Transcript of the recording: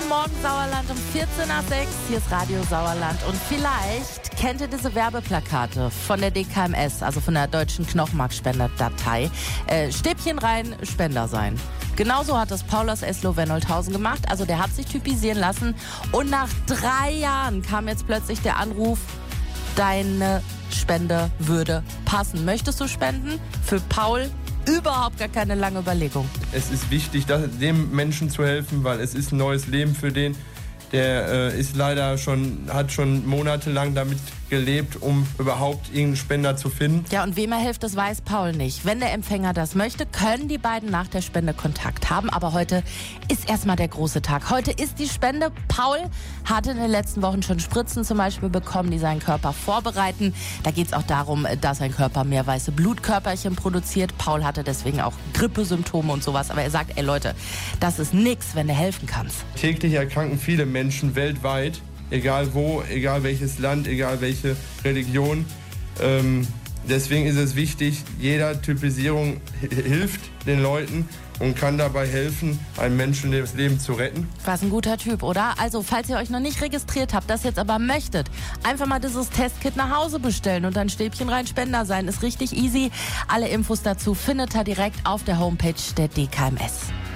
Guten Morgen Sauerland um 14 nach 6. Hier ist Radio Sauerland. Und vielleicht kennt ihr diese Werbeplakate von der DKMS, also von der Deutschen Knochenmarkspenderdatei. Stäbchen rein, Spender sein. Genauso hat das Paul aus Eslow-Wenolthausen gemacht. Also der hat sich typisieren lassen. Und nach 3 Jahren kam jetzt plötzlich der Anruf, deine Spende würde passen. Möchtest du spenden? Für Paul überhaupt gar keine lange Überlegung. Es ist wichtig, dem Menschen zu helfen, weil es ist ein neues Leben für den. Der ist leider hat schon monatelang damit gelebt, um überhaupt irgendeinen Spender zu finden. Ja, und wem er hilft, das weiß Paul nicht. Wenn der Empfänger das möchte, können die beiden nach der Spende Kontakt haben. Aber heute ist erstmal der große Tag. Heute ist die Spende. Paul hatte in den letzten Wochen schon Spritzen zum Beispiel bekommen, die seinen Körper vorbereiten. Da geht es auch darum, dass sein Körper mehr weiße Blutkörperchen produziert. Paul hatte deswegen auch Grippesymptome und sowas. Aber er sagt, ey Leute, das ist nix, wenn du helfen kannst. Täglich erkranken viele Menschen weltweit. Egal wo, egal welches Land, egal welche Religion. Deswegen ist es wichtig, jeder Typisierung hilft den Leuten und kann dabei helfen, einem Menschen das Leben zu retten. Was ein guter Typ, oder? Also, falls ihr euch noch nicht registriert habt, das jetzt aber möchtet, einfach mal dieses Testkit nach Hause bestellen und dann Stäbchen rein Spender sein. Ist richtig easy. Alle Infos dazu findet ihr direkt auf der Homepage der DKMS.